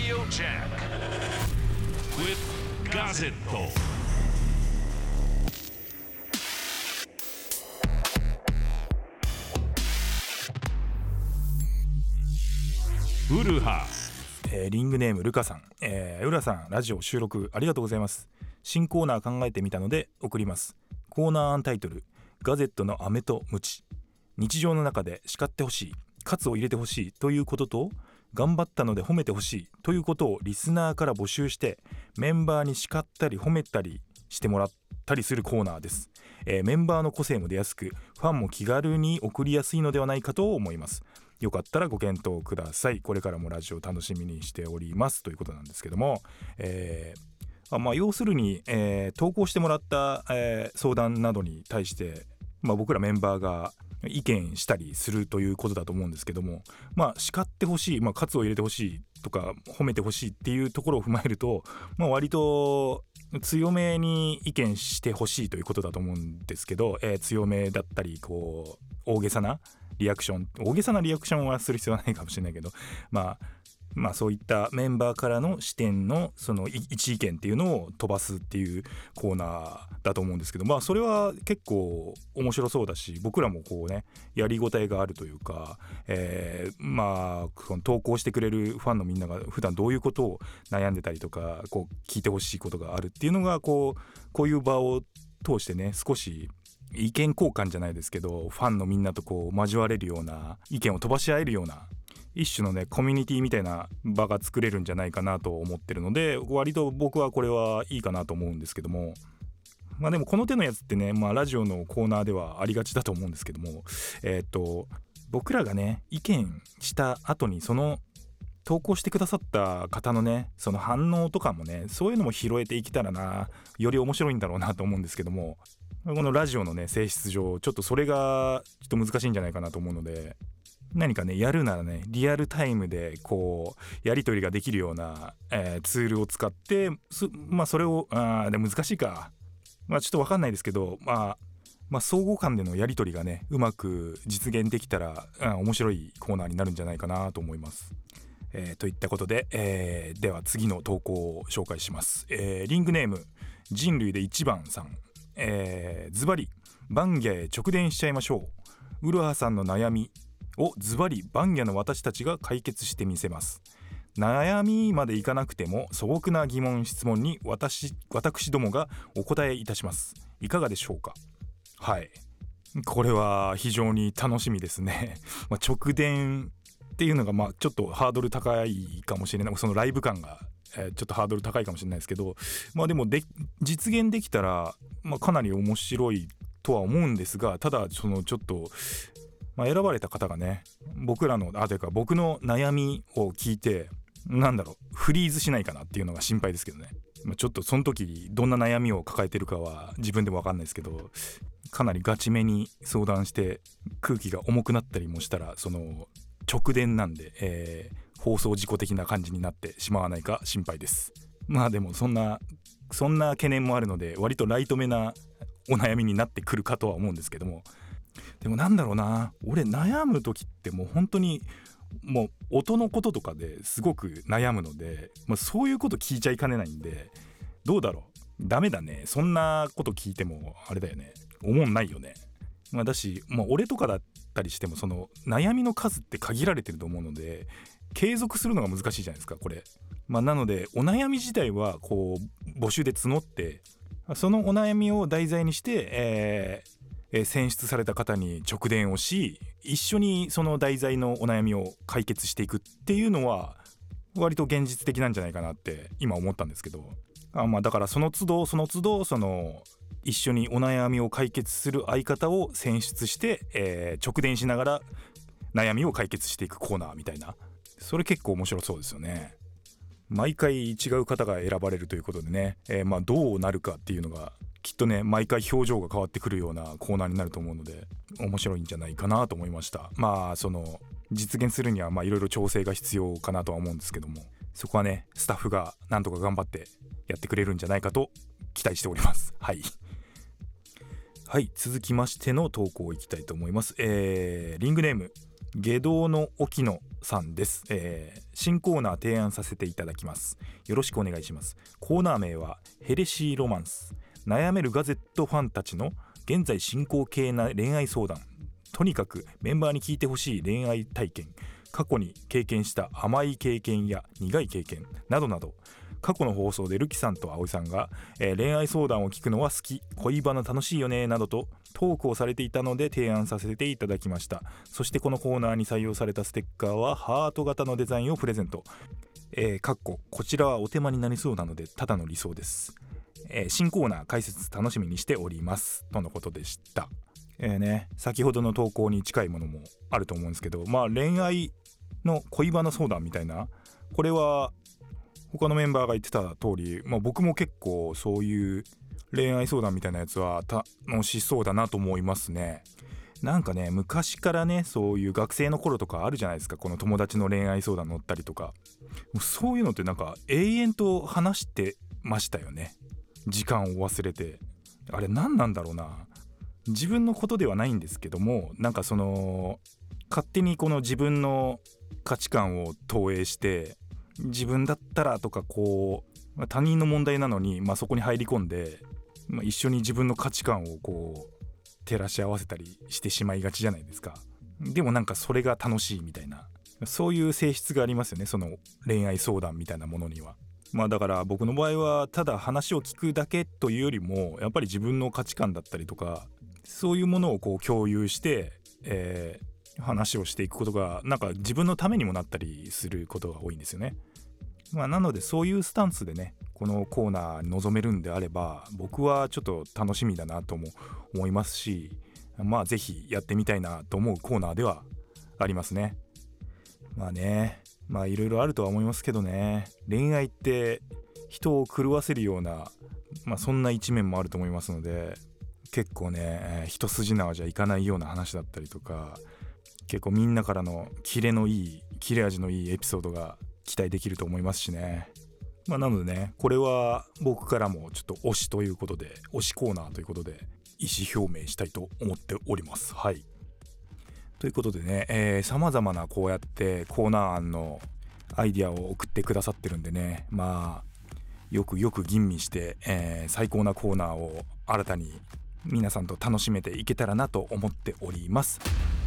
Radio Jam with Gazzetto.ウルハ、 リングネームルカさん、ウラさん、ラジオ収録ありがとうございます。新コーナー考えてみたので送ります。コーナー案タイトル、ガゼットの飴とムチ。日常の中で叱ってほしい、喝を入れてほしいということと、頑張ったので褒めてほしいということをリスナーから募集して、メンバーに叱ったり褒めたりしてもらったりするコーナーです。メンバーの個性も出やすく、ファンも気軽に送りやすいのではないかと思います。よかったらご検討ください。これからもラジオ楽しみにしておりますということなんですけども、要するに、投稿してもらった、相談などに対して、僕らメンバーが意見したりするということだと思うんですけども、叱ってほしい、喝を入れてほしいとか褒めてほしいっていうところを踏まえると、割と強めに意見してほしいということだと思うんですけど、強めだったり大げさなリアクションはする必要はないかもしれないけど、そういったメンバーからの視点のその一意見っていうのを飛ばすっていうコーナーだと思うんですけど、それは結構面白そうだし、僕らもやりごたえがあるというか、その投稿してくれるファンのみんなが普段どういうことを悩んでたりとか、聞いてほしいことがあるっていうのがこういう場を通してね、少し意見交換じゃないですけど、ファンのみんなと交われるような、意見を飛ばし合えるような一種のねコミュニティみたいな場が作れるんじゃないかなと思ってるので、割と僕はこれはいいかなと思うんですけども、でもこの手のやつってね、ラジオのコーナーではありがちだと思うんですけども、僕らがね意見した後にその投稿してくださった方のねその反応とかもね、そういうのも拾えていけたらな、より面白いんだろうなと思うんですけども、このラジオのね性質上ちょっとそれがちょっと難しいんじゃないかなと思うので、何かねやるならねリアルタイムでやり取りができるような、ツールを使ってそれをでも難しいか、ちょっと分かんないですけど、相互間でのやり取りがねうまく実現できたら、面白いコーナーになるんじゃないかなと思います。といったことで、では次の投稿を紹介します。リングネーム人類で一番さん、ズバリバンギャへ直伝しちゃいましょう。ウルハさんの悩みをズバリバンギャの私たちが解決してみせます。悩みまでいかなくても素朴な疑問質問に私どもがお答えいたします。いかがでしょうか。はい、これは非常に楽しみですね。直伝っていうのがちょっとハードル高いかもしれない、そのライブ感が、ちょっとハードル高いかもしれないですけど、でも実現できたら、かなり面白いとは思うんですが、ただそのちょっと選ばれた方がね僕の悩みを聞いてフリーズしないかなっていうのが心配ですけどね。ちょっとその時どんな悩みを抱えてるかは自分でも分かんないですけど、かなりガチめに相談して空気が重くなったりもしたら、その直伝なんで、放送事故的な感じになってしまわないか心配です。でもそんな懸念もあるので、割とライトめなお悩みになってくるかとは思うんですけども、でも俺悩む時ってもう本当にもう音のこととかですごく悩むので、そういうこと聞いちゃいかねないんで、どうだろう、ダメだね、そんなこと聞いてもあれだよね、思んないよね。だし、俺とかだったりしてもその悩みの数って限られてると思うので、継続するのが難しいじゃないですかこれ。なのでお悩み自体は募集で募って、そのお悩みを題材にして、選出された方に直伝をし、一緒にその題材のお悩みを解決していくっていうのは割と現実的なんじゃないかなって今思ったんですけど、だからその都度一緒にお悩みを解決する相方を選出して、直伝しながら悩みを解決していくコーナーみたいな、それ結構面白そうですよね。毎回違う方が選ばれるということでね、どうなるかっていうのがきっとね毎回表情が変わってくるようなコーナーになると思うので、面白いんじゃないかなと思いました。その実現するにはいろいろ調整が必要かなとは思うんですけども、そこはねスタッフがなんとか頑張ってやってくれるんじゃないかと期待しております。はい、続きましての投稿いきたいと思います。リングネーム下道の沖野さんです。新コーナー提案させていただきます。よろしくお願いします。コーナー名はヘレシーロマンス。悩めるガゼットファンたちの現在進行形な恋愛相談、とにかくメンバーに聞いてほしい恋愛体験、過去に経験した甘い経験や苦い経験などなど、過去の放送でルキさんと葵さんが、恋愛相談を聞くのは好き、恋バナ楽しいよねなどとトークをされていたので提案させていただきました。そしてこのコーナーに採用されたステッカーはハート型のデザインをプレゼント。こちらはお手間になりそうなのでただの理想です。新コーナー解説楽しみにしておりますとのことでした。先ほどの投稿に近いものもあると思うんですけど、恋愛の恋バナ相談みたいな、これは他のメンバーが言ってた通り、僕も結構そういう恋愛相談みたいなやつは楽しそうだなと思いますね。なんかね、昔からね、そういう学生の頃とかあるじゃないですか。この友達の恋愛相談乗ったりとか、そういうのってなんか永遠と話してましたよね。時間を忘れて。あれ何なんだろうな。自分のことではないんですけども、なんかその勝手にこの自分の価値観を投影して、自分だったらとかこう他人の問題なのに、そこに入り込んで、一緒に自分の価値観をこう照らし合わせたりしてしまいがちじゃないですか。でもなんかそれが楽しいみたいな、そういう性質がありますよね、その恋愛相談みたいなものには。だから僕の場合はただ話を聞くだけというよりも、やっぱり自分の価値観だったりとか、そういうものをこう共有して、話をしていくことがなんか自分のためにもなったりすることが多いんですよね。なのでそういうスタンスでね、このコーナーに臨めるんであれば、僕はちょっと楽しみだなとも思いますし、ぜひやってみたいなと思うコーナーではありますね。いろいろあるとは思いますけどね、恋愛って人を狂わせるような、そんな一面もあると思いますので、結構ね、一筋縄じゃいかないような話だったりとか、結構みんなからの切れ味のいいエピソードが期待できると思いますしね。なのでね、これは僕からもちょっと推しということで、推しコーナーということで意思表明したいと思っております。はい。ということでね、様々なこうやってコーナー案のアイディアを送ってくださってるんでね、よく吟味して、最高なコーナーを新たに皆さんと楽しめていけたらなと思っております。